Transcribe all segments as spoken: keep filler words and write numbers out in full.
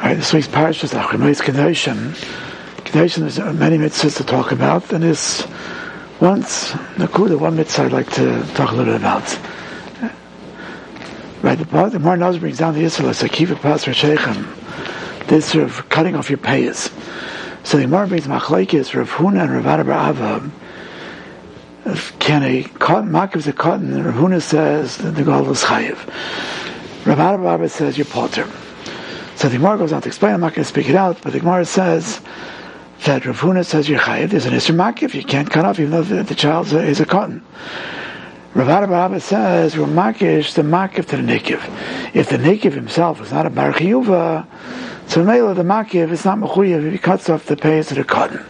Alright, this week's parasha is Achrimais Kedoshim. Kedoshim, there's many mitzvahs to talk about, and there's once, Nakuda, one mitzvah I'd like to talk a little bit about. Right, the part the Mar Naz brings down the Yisrael, it's a kiva pas Rashechem, this sort of cutting off your payas. So the Mar brings Machlaikis, Rav Huna and Rav Ava. Can a cotton, Makiv is a cotton, Rav Huna says that the Gal is Chayiv. Rav Ava says you're potter. So the Gemara goes on to explain, I'm not going to speak it out, but the Gemara says that Rav Huna says you're chayiv, there's an Isser Makiv, you can't cut off even though the, the child is a cotton. Rav Abba says you're makish the Makiv to the Nikiv. If the Nikiv himself is not a Bar Chiyuva, so Mela the Makiv is not Mechuyev if he cuts off the payas to the cotton.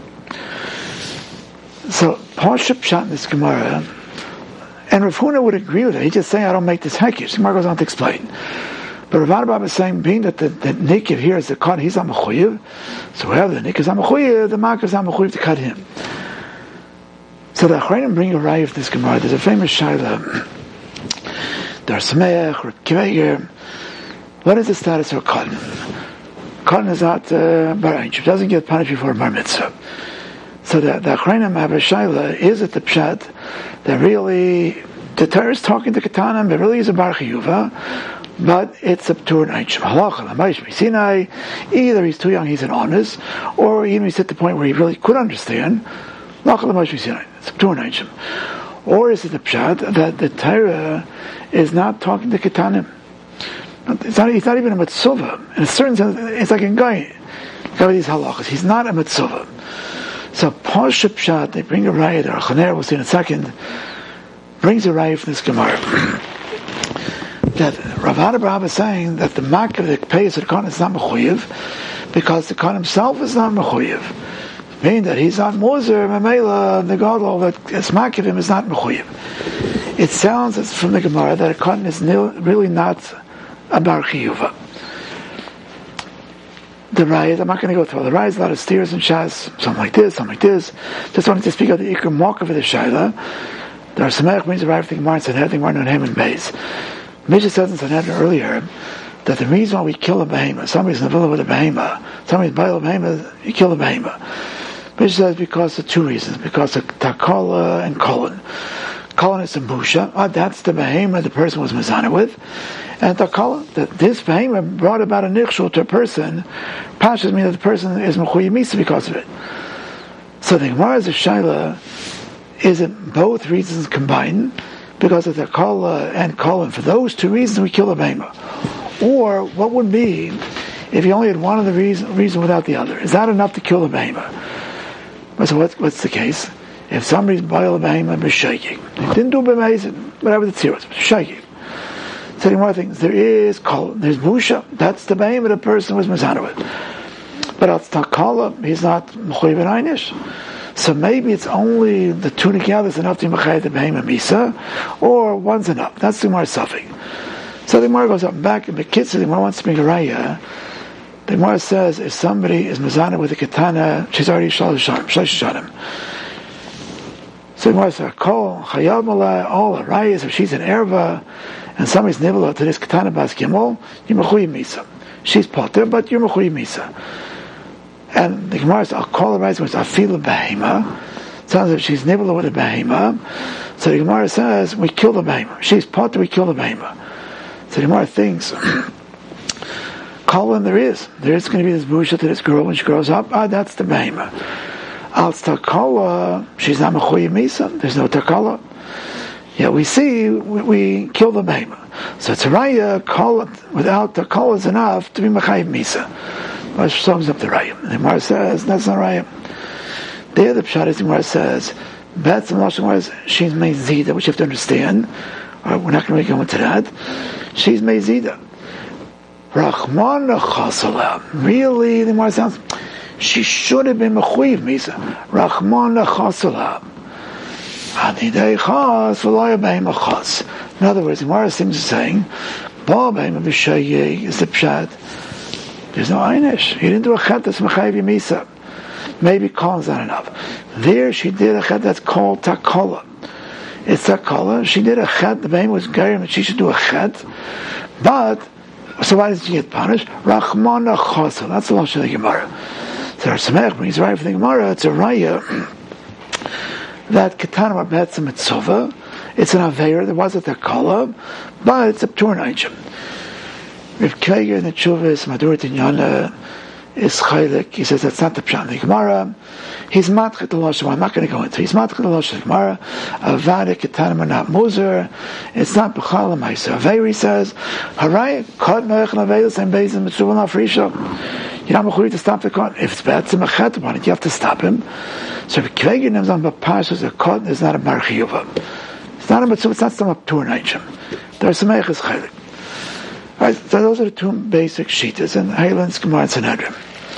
So Pasha Pshat in this Gemara, and Rav Huna would agree with it, he's just saying I don't make this hekish. The Gemara goes on to explain. But Rav Abba is saying, being that the, the Nikiv here is the cut, he's not mechuyev. So wherever the Nikiv is not mechuyev, the Makiv is not mechuyev to cut him. So the Achrayim bring a raya of this Gemara. There's a famous shaila. Dar Sameach, Reb Kiva. What is the status of a cotton? Cotton is not uh, bar einship. Doesn't get punished before bar mitzvah. So the, the Achrayim have a shaila. Is it the pshat that really the Torah is talking to Ketanim, but really is a bar chiyuva? But it's up to an Einshim. Either he's too young, he's an honest, or even he's at the point where he really could understand. It's up to an Einshim. Or is it the pshat that the Torah is not talking to Ketanim? It's not, it's not even a mitzvah. In a certain sense, it's like a guy. Guy with these halachas. He's not a mitzvah. So Pasha pshat, they bring a raya there. Chaner, we'll see in a second, brings a raya from this Gemara. That Rav Abba is saying that the Makiv that pays the Khan is not mechuyev because the Khan himself is not mechuyev. Meaning that he's not Moser, Mamela, the Gadol that is Makiv him is not mechuyev. It sounds as from the Gemara that a Khan is nil, really not a Bar Chiyuva. The Raya, I'm not going to go through all the Raya, a lot of steers and shas, something like this, something like this. Just wanted to speak of the Iker Mokav of the Shaila. There are Samech brings a Raya for the Gemara and said, Heading one on him and base. Mishnah says in Sanhedrin earlier that the reason why we kill a behemoth, somebody's in the villa with a behemoth, somebody's by a behemoth, you kill a behemoth. Mishnah says because of two reasons, because of Takala and Kolon. Kolon is a Busha, oh, that's the behemoth the person was Mazana with, and Takala, that this behemoth brought about a nichshul to a person, Pashas mean that the person is Mechuyev Misa because of it. So the Gemara is a Shaila, is it both reasons combined? Because of the Kala and Kolon, for those two reasons we kill a behemoth. Or what would be if you only had one of the reason, reason without the other? Is that enough to kill a behemoth? So what, what's the case? If somebody's boil a behemoth and is shaking, he didn't do b'mezid, whatever the tzir was, shaking. So the more things, there is Kolon, there's Busha, that's the behemoth the person was mezana with. But it's Takala, he's not Mechuyev and Einish. So maybe it's only the two together is enough to mechayed the behemoth misa, or one's enough. That's the Gemara suffering. So the Gemara goes up and back, and the kids, the Gemara wants to make a raya. The Gemara says if somebody is mezana with a katana, she's already shalosh shanim. So the Gemara says, "Kol chayal malay all the rayas if she's an erva, and somebody's nibla to this katana bas gimel, you're mechuyev misa. She's potter, but you're mechuyev misa." And the Gemara says, I'll call her right, which I feel a behema. Sounds like she's nibble with a behema. So the Gemara says, we kill the behema. She's potter, we kill the behema. So the Gemara thinks, Colin, there is. There is going to be this busha to this girl when she grows up. Ah, that's the behema. Al takala, she's not mechuyev misa. There's no takala. Yeah, we see, we, we kill the behema. So it's a raya, call it, without takala is enough to be mechayev misa. Which sums up the raya. The Gemara says, that's not raya. There the pshat is, the Gemara says, that's the Gemara says, she's mezida, which you have to understand. Right, we're not going to go into that. She's mezida. Rachman chasala. Really, the Gemara sounds, she should have been mechuyev misa. Rachman chasala. Hadidei chas, v'loya behema chas. In other words, the Gemara seems to be saying, ba behema b'shayeh is the pshat. There's no einish. He didn't do a chet that's mechayev misa. Maybe Kolin's not enough. There she did a chet that's called takala. It's takala. She did a chet. The behemoth was gerim, and she should do a chet. But So why does he get punished? Rachmana Chosel. That's the Lashon of the Gemara. So our Samech brings right for the Gemara. It's a raya that Ketana Betzim Mitzvah. It's an Aveir. There wasn't a Kala, but it's a Ptur Naichim. Rav Kveger in the Chuvas Madur Tinyana is Chaylik. He says that's not the Pshat in the Gemara. He's matchet the Lashon. I'm not going to go into. He's matchet the Lashon Gemara. Avada Ketanim are not Muzer. It's not B'chala Ma'aser Aveir. Says Haray Kod Noach Naveil Same Bezin Mitzvah Not Frisha. You're not mechuyev to stop the Kod. If it's bad to Machet upon it, you have to stop him. So if Kvegin names on B'Parshas, a Kod is not a Bar Chiyuva. It's not a Mitzvah. It's not some up to Naichim. There's some Eiches Chaylik. Right, so those are the two basic shitas in Heilan's Gemara and Sanhedrin.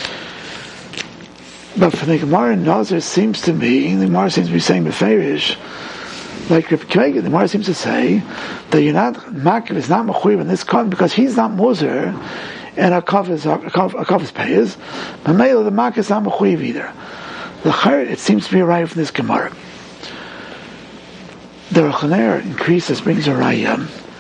But for the Gemara in Nazir seems to be, the Gemara seems to be saying Beferish, like Reb Kvega, the Gemara seems to say that you're not, Makiv is not Mechuyev in this Kod because he's not Moser and a Kav is, a Kav is Payas, but Mela, the Makiv is not Mechuyev either. The Chayr, it seems to be arrived from this Gemara. The Rechaner increases, brings a Raya,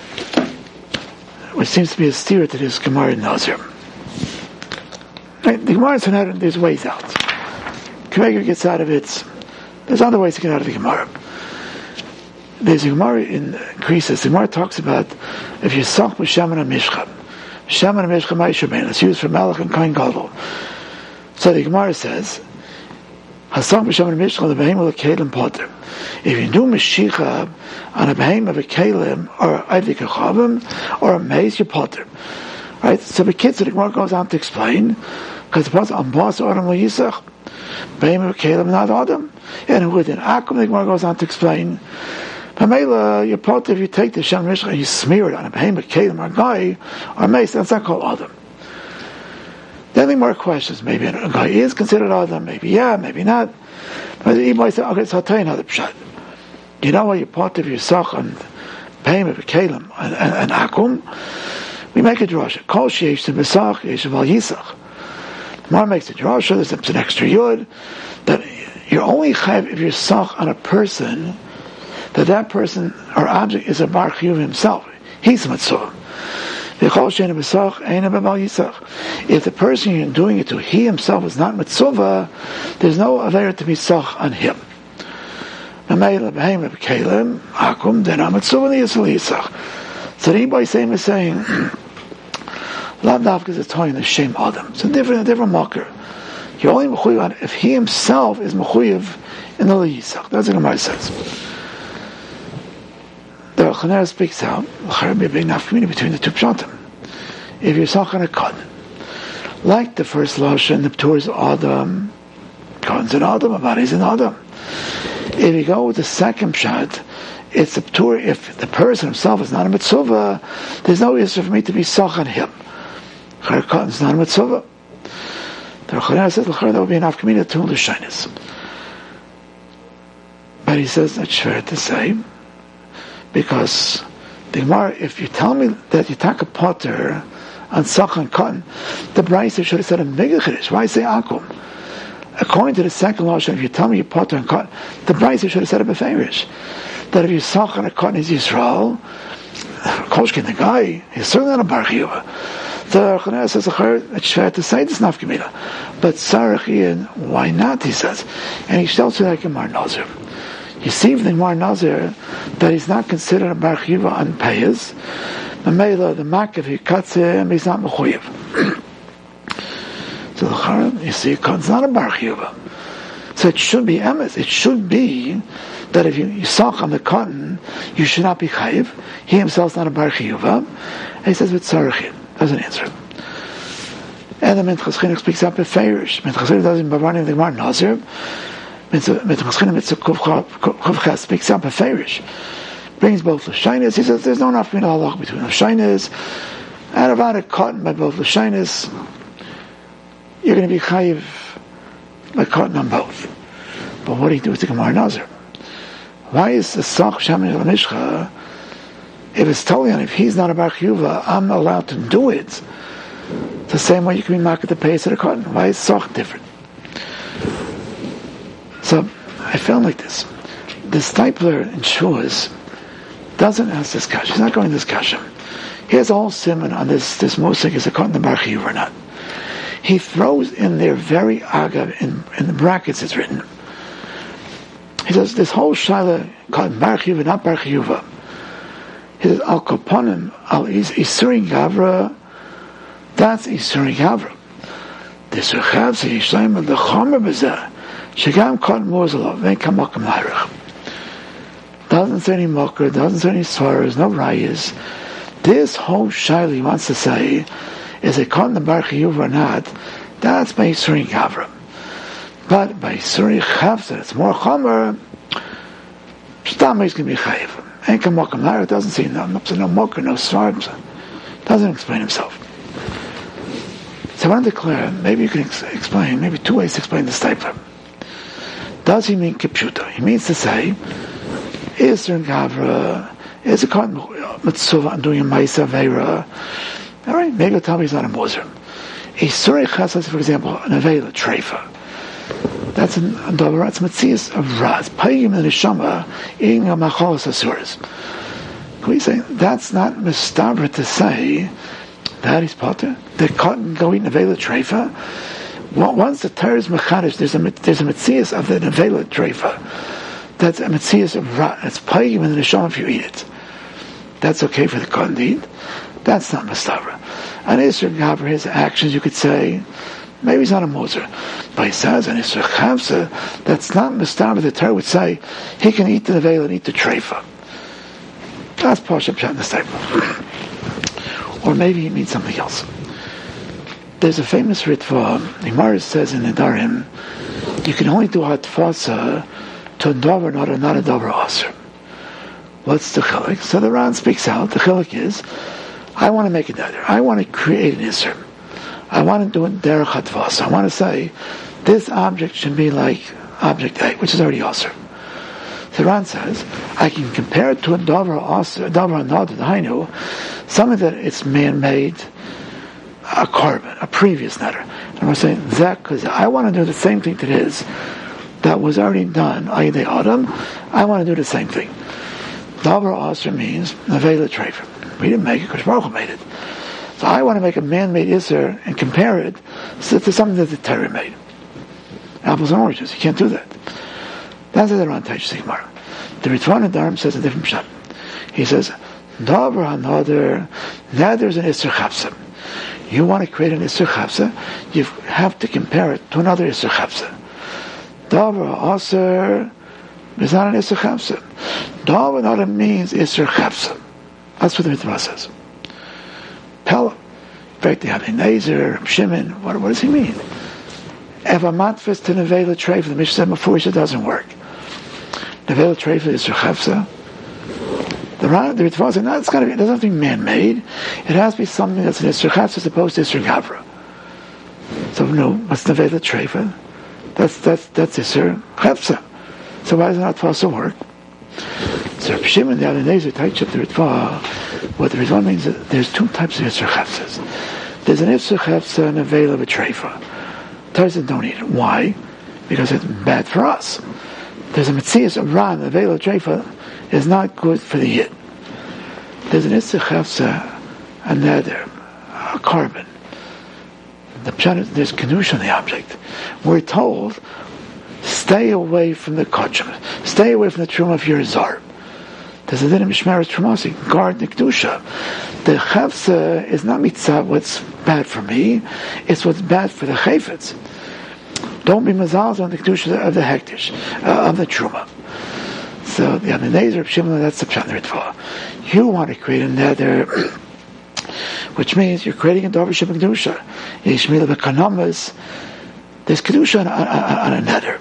which seems to be a steer to this Gemara in Nazir. Right, the Gemara in Sanhedrin, there's ways out. Kvega gets out of it. There's other ways to get out of the Gemara. There's a Gemara in Krisis. The Gemara talks about if you suck with Shaman and Mishcha. Shaman and Mishcha Ma'ishabein. It's used for Melech and Kohen Gadol. So the Gemara says, Hasam with Shaman and Mishcha, the Behem will Kalim Potter. If you do Meshicha on a Behem of a Kalim or Eidik Achavim or a Maze, you Potter. Right? So the kids, the Gemara goes on to explain, because the Pasuk, Ambas Oram Lo Yisach, Behem of a Kalim, not Adam. And within Akum, the Gemara goes on to explain, Pamela, your pot, if you take the Shem Mishcha and you smear it on a behemoth, Kalim, or a guy, or a mace, that's not called Adam. Then there are more questions. Maybe a guy is considered Adam, maybe yeah, maybe not. But he might say, okay, so I'll tell you another pshat. You know what your pot, if you suck on behemoth, Kalim, and, and, and Akum, we make a drasha. Kol sheyesh to Besach, yesh Val Yisach. The Mar makes a drasha, there's an extra yud, that you're only chayv if you suck on a person, that that person or object is a bar chiyuv himself. He's a mitzvah. If the person you're doing it to, he himself is not mitzvah, there's no avera to be sach on him. Then I'm mitzvah. So anybody saying is saying, Lav Dafka is telling the shame Adam. It's a different, a different marker. You're only mechuyev on if he himself is mechuyev in the Yisach. That's what the Gemara says. The Rechaner speaks out, there be a big enough community between the two pshatim. If you're talking a Kod, like the first Lashon, the Ptur is Adam, Kod's an Adam, Abad is an Adam. If you go with the second pshat, it's a Ptur, if the person himself is not a mitzvah, there's no issue for me to be sach on him. Kod is not a mitzvah. The Rechaner says, there will be enough community to the shyness. But he says, that's fair to say, because the Gemara, if you tell me that you take a potter on Sach and Cotton, the Brisa should have said a Megachidish. Why say Akum? According to the second law, if you tell me you potter on Cotton, the Brisa should have said a Beferish. That if you Sach and a Cotton is Yisrael, Kolshkin, the guy, he's certainly not a Bar Chiyuva. The Rechaner says, it's fair to say this Nafkamina. But Sarachian, why not, he says. And he tells you like a Mar Nazir. You see from the Gemara Nazir that he's not considered a Bar Chiyuva on Payas. The Mela, the Makiv, he cuts him, he's not Mechuyev. So the Charan, you see, it's not a Bar Chiyuva. So it should be emes. It should be that if you, you suck on the cotton, you should not be Chayiv. He himself is not a Bar Chiyuva. And he says, with Sarachin. Doesn't answer. And the Minchas Chinuch speaks up at Feirish. Minchas Chinuch doesn't Bavani in the Gemara Nazir. Minchas Chinuch speaks up at Feirish. Brings both Lashinas. He says there's no enough between halach between Lashinas. And about it cotton by both Lashinas, you're going to be chayiv by cotton on both. But what do you do with the Gemara Nazir? Why is the Sach Shaman Mishcha, if it's totally on, if he's not a Bar Chiyuva, I'm allowed to do it the same way you can be market the pace of the cotton? Why is Sach different? So I felt like this. The stipler in Shuas doesn't ask this question. He's not going to this question. He has a whole simon on this, this Musik, is a cotton the Bar Chiyuv or not. He throws in there very agav, in, in the brackets it's written. He says, this whole Shaila, called Bar Chiyuv, not Bar Chiyuva. He says, Al Koponim, Al Isurin Gavra, that's Isurin Gavra. The Surchavse, Yishleim, the Chomer Bezeh, Shagam Cotton Mozalov, Ven Kamakam Lairach. Doesn't say any Mokra, doesn't say any Svaras, no Rayas. This whole Shaila he wants to say, is it cotton the Bar Chiyuv or not, that's by Isurin Gavra. But by Isurin Chavse, it's more Chomer, Stam is going to be Chayiv. Ain't Kamakam Lairach, doesn't say no, no Mokra, no Svaras. Doesn't explain himself. So I want to declare, maybe you can ex- explain, maybe two ways to explain this type of. Does he mean Kipshuta? He means to say, Isser and Gavra, is a cotton mitzvah and doing a Maisa Veira. Alright, maybe he'll tell me he's not a Moser. A Surei Chasas, for example, an Avela Treifa. That's an Dover, it's Metzias of Raz. Payim and Neshama, eating a Macholas Asuras. Can we say, that's not Mistabra to say, that is Potter. The cotton go eat Nevela Treifa. Once the Torah is Mechadish, there's a there's a Metzias of the Nevela Treifa. That's a Metzias of Rat. It's Payim in the Neshama if you eat it. That's okay for the cotton to eat. That's not Mastavra. And Isser Gavra, his actions, you could say, maybe he's not a Moser. But he says, and Isser Chavsa, that's not Mastavra. The Torah would say, he can eat the Nevela and eat the Treifa. That's Pasha Pshat in this type. Or maybe he means something else. There's a famous Ritva, the Gemara says in the Darim, you can only do Hatfasa to a Dover, not a, not a Dover Aser. What's the Chilik? So the Ran speaks out, the Chilik is, I want to make it better. I want to create an Isser. I want to do it Derech Hatfasa. I want to say, this object should be like object A, which is already Aser. The Ran says, I can compare it to a Dover Aser, a Dover Another, the Hainu, something that it's man-made, a carbon, a previous netter. And we're saying that because I want to do the same thing that is, that was already done, that is Adam, I want to do the same thing. Davar Aser means Nevela Treifa. We didn't make it because Baruch Hu made it. So I want to make a man-made Isser and compare it to something that the Torah made. Apples and oranges, you can't do that. That's the Ran Taish Sigmar. The Ritvan Adarim says a different shot. He says, Davar another, now there's an Isser Chapsa. You want to create an Isser Chapsa, you have to compare it to another Isser Chapsa. Davar Aser is not an Isser Chapsa. Davar another means Isser Chapsa. That's what the Ritva says. Pella. In fact, they have Nezer, Shimon, what, what does he mean? If a matfis to Nevela Treifa, the Mishnah said before, it doesn't work. Nevela Treifa is Isser Chapsa. The the Ritva said, no, it's got to be, it doesn't have to be man-made. It has to be something that's an Isser Chapsa as opposed to Isser Gavra. So, no, what's Nevela Treifa? That's, that's, that's Isser Chapsa. So why does it not also work? So Reb Shimon, the other days, touched up the Ritva. What the Ritva means is that there's two types of Isser Chapsas. There's an Isser Chapsa and a veil of a Treifa. Tarzan don't eat it. Why? Because it's bad for us. There's a Metzias of Ran, a veil of Treifa, is not good for the Yid. There's an Isser Chapsa, a Neder, a carbon. The pshat, there's Kedush on the object. We're told, stay away from the Kachim. Stay away from the Truma if you're a Zar. There's a din of Mishmeres Trumasi, guard the Kedusha. The Chavsa is not mitzvah what's bad for me, it's what's bad for the Chayfetz. Don't be mazals on the Kedusha of the Hektish, uh, of the Truma. So the Amenezer of Shimon, that's the Pshat Ritva. You want to create a nether, which means you're creating a Dover Shimon Kedusha. Yishmila B'Kanamas, there's Kedusha on, on, on a nether.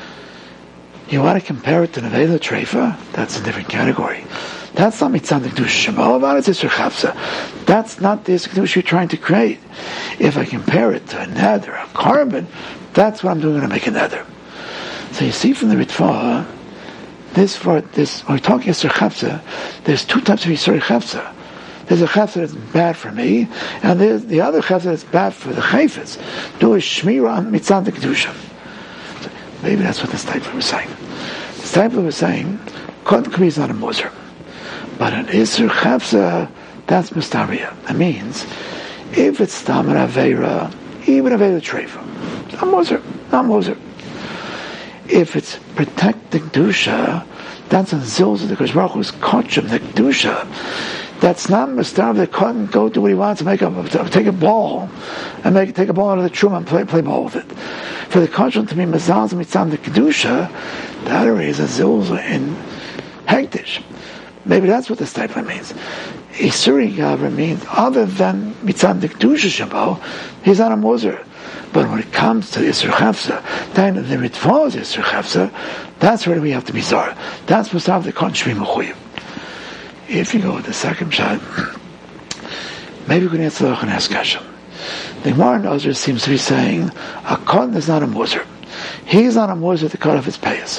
You want to compare it to Nevela Treifa? That's a different category. That's not mitzvah Kedusha. All about it is Isser Chapsa. That's not the Isser Kedusha you're trying to create. If I compare it to a nether, a carbon, that's what I'm doing to make a nether. So you see from the Ritva, this for this when we're talking Isser Chapsa, there's two types of Isser Chapsa. There's a chapsa that's bad for me, and there's the other chapsa that's bad for the chayfetz. Do a shmira on mitzvah kedusha. So maybe that's what the Steipler was saying. The Steipler was saying, Kod Kri is not a moser, but an Isser Chapsa That's Mustaria. That means, if it's Stamar Aveira, even Aveira Treifa, not Moser, not Moser. If it's protecting Kedusha, that's on Zilza, the Baruch Hu's Kotchim, the Kedusha. That's not Mustav that couldn't go do what he wants to make a take a ball and make take a ball out of the Truma and play play ball with it. For the Kotchim to be Mazaz Mitzam the Kedusha, that already is a Zilza in Hektish. Maybe that's what the statement means. Isuri Gavra means other than Mitzam the Kedusha Shabo, he's not a Moser. But when it comes to Yisur Chafsa, then the Mitzvah is Yisur Chafsa, that's where we have to be Zara. That's Mustav the Kotchim Mechuyev. If you go with the second shot, maybe we can answer the Chanas Kasha. The Gemara in Ozer seems to be saying a cotton is not a moser. He's not a moser to cut off his payas.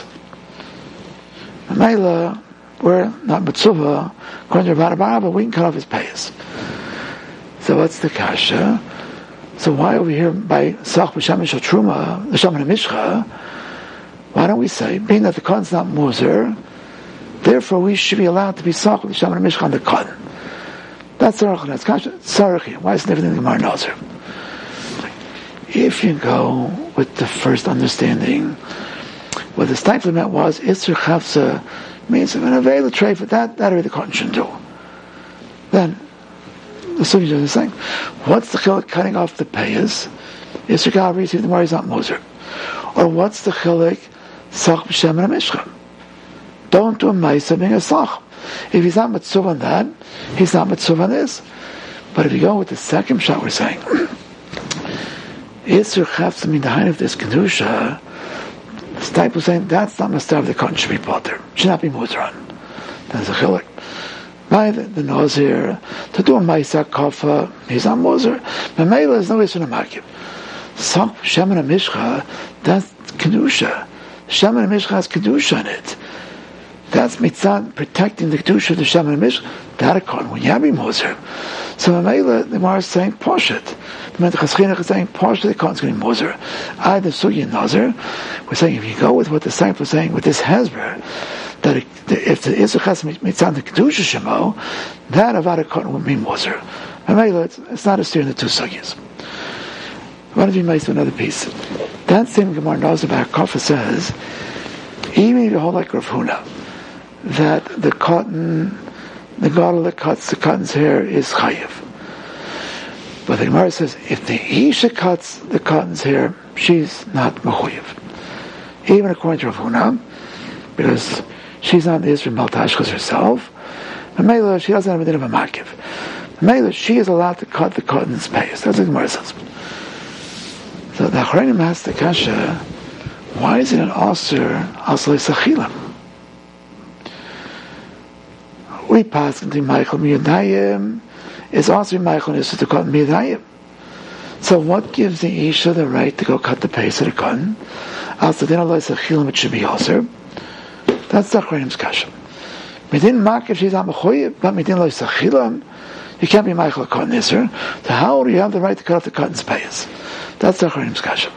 Mela, we're not mitzvah, according to Rabbi Barabba, but we can cut off his payas. So what's the kasha? So why over here by Sach B'Shem Mishal Truma, the Shaman Mishcha, why don't we say, being that the cotton's not moser, therefore, we should be allowed to be Sach with the Shaman Mishcha on the cotton. That's Sarach. That's Kasha. Sarach. Why is it different than the Gemara Nazir? If you go with the first understanding, what the stifling meant was Isser Chavsa means an available trade for that. That already the cotton shouldn't do. Then the Sugi is saying, what's the chilik cutting off the payas? Isser Gavri, see the Gemara is not Moser, or what's the chilik Sach B'Shem Mishcha? Don't do a Maisa being a Sach. If he's not Matzuv on that, he's not Matzuv on this. But if you go with the second shot, we're saying, Yisur Chavs, I mean, the height of this Kedusha, this type of saying, that's not Mastav, the cotton should be potter. Should not be Muzran. That's a chilik. By the, the Nazir, to do a Maisa Kofa, he's not Muzr. Mamela is no Yisur Namakib. Sach Shemin Mishcha, that's Kedusha. Shemin Mishcha has Kedusha in it. That's mitzvah protecting the kedusha of the Shem and Mish. That according when you have Moser. So Mamela, the Gemara is saying Poshet. The Menach Chaschinach is saying Poshet. The cotton's going to be Moser. I the Sugi and Nazir. We're saying if you go with what the Saint was saying with this Hezber, that it, if the Isachas mitzvah the kedusha Shemo, that Avada cotton would be Moser. Mamela, it's, it's not a steer in the two Sugis. Why don't you make another piece? That same Gemara Nazir about Kofa says, even if you hold like Rav Huna, that the cotton, the gadol that cuts the cotton's hair is chayiv. But the Gemara says, if the Isha cuts the cotton's hair, she's not mechuyev. Even according to Rav Huna, because she's not the Israel Maltashkas herself, Mamela, she doesn't have a din of a makiv. Mamela, she is allowed to cut the cotton's payas. That's what the Gemara says. So the Achronim asks the kasha, why is it an Aser Aslei Sachilam? We pass into Michael Miyadayim is also Michael is to cut Miyadayim. So what gives the Isha the right to go cut the pace of the cotton? Also, then Allah is a chilim, it should be also. That's the Achronim's kasha. Midin Mak, if she's not Mechoyib, but Midin Allah is a chilim, you can't be Michael a cotton Isser. So how do you have the right to cut off the cotton's pace? That's the Achronim's kasha.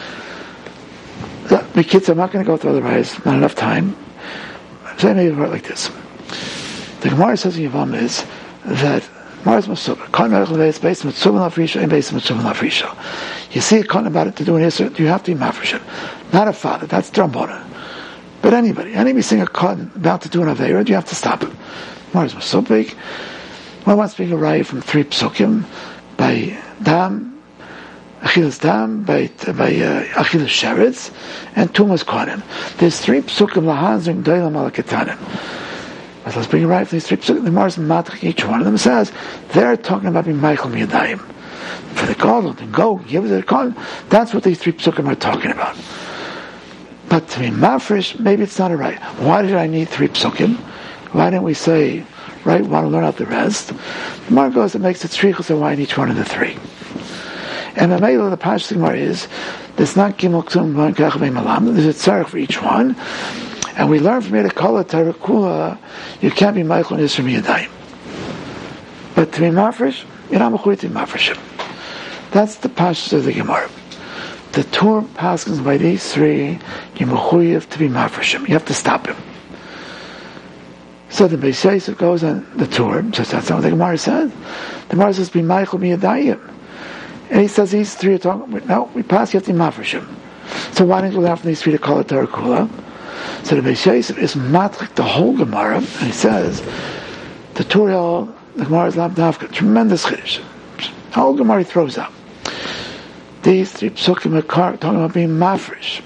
The kids, I'm not going to go through otherwise, not enough time. So I maybe write like this. The Gemara says in Yavam is that Mars Masubah, Khan Merchel is based on Mitzvah Lafrisha and based on Mitzvah Lafrisha. You see a Khan about it to do an Isser, you have to be Mafrishim. Not a father, that's Drambona. But anybody, anybody seeing a Khan about to do an Aveira, you have to stop him. Mars Masubah, one wants to be a Raya from three Psukim by Dam, Achilles Dam, by, by uh, Achilles Sheretz, and Tumas Kohanim. There's three Psukim Lahazim Doilam Alaketanim. But let's bring it right from these three Psukim. The Mars Matrich, each one of them says, they're talking about being Michael Miyadayim. For the God to go, give it to the God, that's what these three Psukim are talking about. But to be Mafresh, maybe it's not a right. Why did I need three Psukim? Why didn't we say, right, want to learn out the rest? The Mar goes, it makes it tzrichos and why in each one of the three. And the Mela, the Pash Gemara is, there's not Gimel Ksum Kach Malam, there's a tzarech for each one. And we learn from here, Kala Tarakula, you can't be Michael and Yisra Miyadayim. But to be Mafresh, you're not Mechuyev to be Mafreshim. That's the Pash of the Gemara. The Torah passes by these three, you're Mechuyev to be Mafreshim. You have to stop him. So the Beis Yosef goes on the tour, says that's not what the Gemara said. The Gemara says, be Michael Miyadayim. And he says these three are talking, no, we pass Yatim Mafreshim. So why didn't we learn from these three to call it Torah Kula? So the Beis Yosef is matrik the whole Gemara, and he says, the Torah, the Gemara is Labdavka, tremendous Chiddush. The whole Gemara he throws up. These three psukim are talking about being mafresh.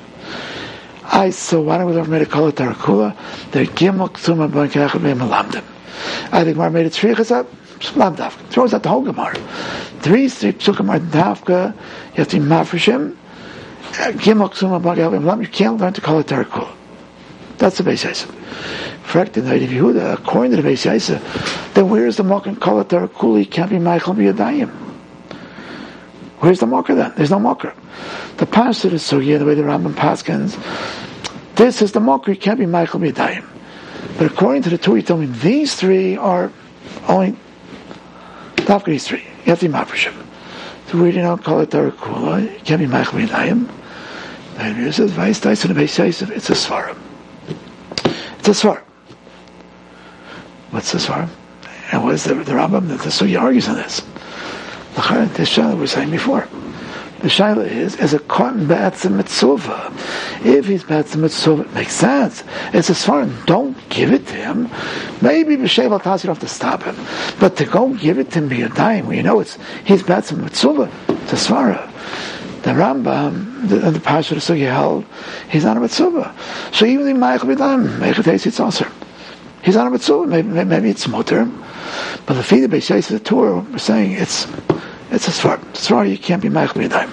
I so why don't we learn from it to call it Torah Kula? They're Gimel Ksuma B'Kachah B'Malamdim. I think Gemara made it Tzrichas up, Labdavka. Throws out the whole Gemara. Three three psukim are Davka, you have to be mafreshim. Gimel Ksuma B'Kachah B'Malamdim. You can't learn to call it Torah Kula. That's the Beis Yosef. Correct in the Eidim Yehuda, according to the Beis Yosef, then where is the mark and call it Torah Kula? He can't be Michael B'Yadayim. Where's the marker then? There's no marker. The pastor is so here, the way the Rambam paskins, this is the marker, he can't be Michael B'Yadayim. But according to the two, he told me these three are only Dafka these three. You have to be Mafreshim. So we don't call it Torah Kula, you can't be Michael B'Yadayim. The Eidim Yehuda says, Vais Tais in the Beis Yosef, it's a Svarim. It's a Svarim. What's the Svarim? And what is the, the Rambam? The, the Sugi argues on this. The Shaila we were saying before. The Shaila is, is a cotton B'atzim Mitzvah. If he's B'atzim Mitzvah, it makes sense. It's a Svarim. Don't give it to him. Maybe B'Shev Al Tas, you don't have to stop him. But to go give it to him B'Yadayim, where you know it's he's B'atzim Mitzvah, it's a Svarim. The Rambam, the, the Pasha of the Sugi held, he's not a Mitzvah. So even the Michael B'Yadayim, Meichel Teis, it's also. He's not a Mitzvah. Maybe, maybe it's Mutter. But the Fida Beis Yosef, the Torah, we're saying it's it's a Svar. Svar, you can't be Michael B'Yadayim.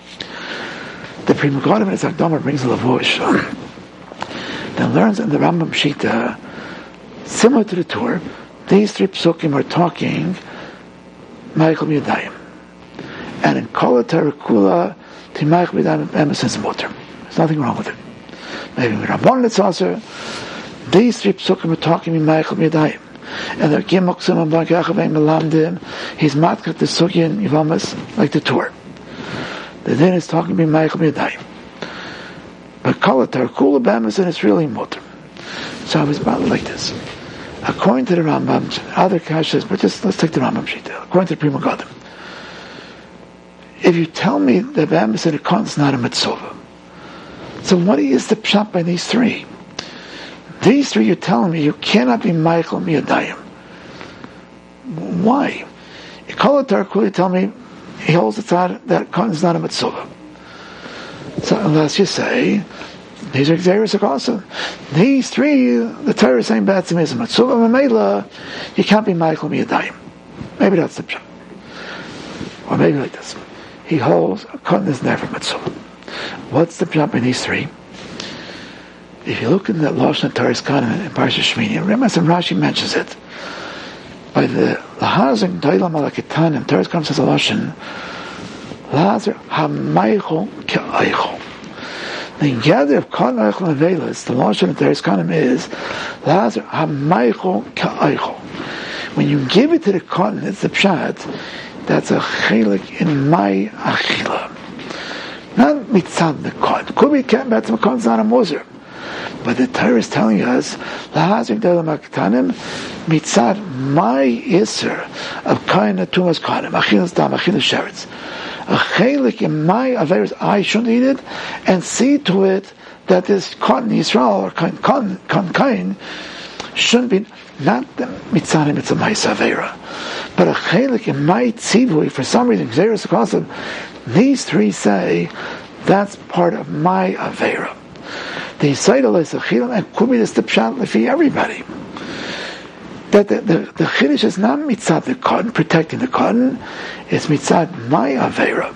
The Pri Megadim in his Akdama brings a Lavush. Then learns in the Rambam Shita, similar to the Torah, these three psukim are talking Michael B'Yadayim. And in Kol Torah Kula, to Michael B'Yadayim, Emerson's Mutter. There's nothing wrong with it. Maybe with Rabban it's also, these three psukim are talking Michael B'Yadayim. And the Gimoksim and B'Kachah B'Malamdim, he's matkat the Sugi and Yivamas like the Torah. The din is talking about Michael B'Yadayim. But Kol Torah Kula B'Emerson is really Mutter. So I was about like this. According to the Rambam, other kashas, but just let's take the Rambam Shita. According to the Pri Megadim, if you tell me that B'Emerson Akon is not a mitzvah, so what is the pshat by these three? These three, you're telling me you cannot be Michael B'Yadayim. Why? You call it Torah Kula, you tell me he holds the thought that Katan is not a mitzvah. So unless you say these are Xeris Akasa, these three, the Torah is saying B'atzim is a mitzvah, Mamela, you can't be Michael B'Yadayim. Maybe that's the pshat. Or maybe like this. He holds Katan is never mitzvah. What's the pshat by these three? If you look in the Lashon Taris Kanim in Parsha Shmini, remember some Rashi mentions it. By the Lahazim Dailam Alakitanim, Taris Kanim says a Lashon, Lazar Hamaychol Ke'aychol. The gather of Katan Eichel and Velas, the Lashon of Taris Kanim is, Lazar Hamaychol Ke'aychol. When you give it to the Katan, it's the Pshat, that's a chelik in my achila. Not mitzad the Katan. Could be Katan, but the Katan's not a moser. But the Torah is telling us, Lahazim Deilam Aktanim, mitzad my iser of kain atumas kanim, achilas dam, achilas sheretz. A chelik in my averis, I shouldn't eat it, and see to it that this cotton Yisrael or kain kain kain shouldn't be not the mitzanim. It's a ma'isa avera, but a chelik in my tzivui for some reason. Xeris Akosam, these three say that's part of my avera. The Yisrael is a chilam, and could be this the pshat for everybody. That the, the, the chiddush is not mitzad the cotton, protecting the cotton, it's mitzad my avera.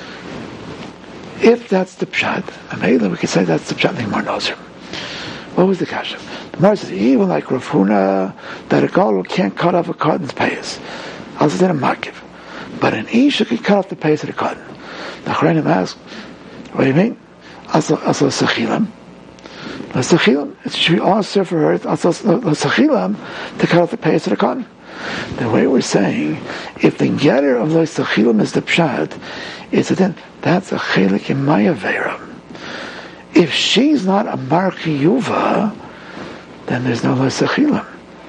If that's the pshat, Amela, we can say that's the pshat the Gemara knows her. What was the kasha? The Gemara says, even like Rav Huna, that a girl can't cut off a cotton's payas. Also then a makiv. But an isha can cut off the payas of the cotton. The Chachamim ask, what do you mean? Also, also sechilam. The sechilam, it should be also for her, also the sechilam, to cut off the payas of the cotton. The way we're saying, if the getter of the sechilam is the pshat, it's then that's a chelik in my avera. If she's not a bar chiyuva, then there's no sechilam.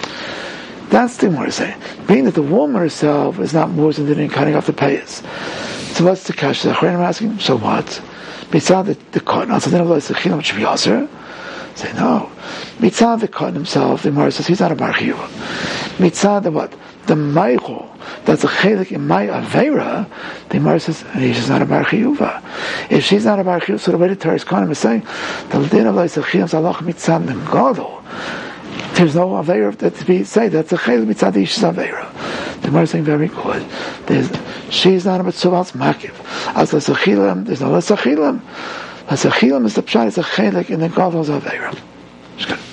That's the more to say. Being that the woman herself is not more than in cutting off the payas. So what's the cash? The Achronim asking, so what? Mitzad the, the cotton, also then the chilim should be also. Say no. Mitzad the cotton himself, the Gemara says he's not a bar chiyuva. Mitzad the what? The meichel, that's a chelik in my avera. The Gemara says he's not a bar chiyuva. If she's not a bar chiyuva, so the way the Torah's Kohanim is saying the din of the chilim zalach mitzad the gadol. There's no avera that to be said. That's a chelik mitzad the ish's avera. The Gemara is saying very good. There's, she's not a mitzvah's makiv. As the sechilim, there's no sechilim. The sechilim is the pshat. It's a chelik in the gadol's avera.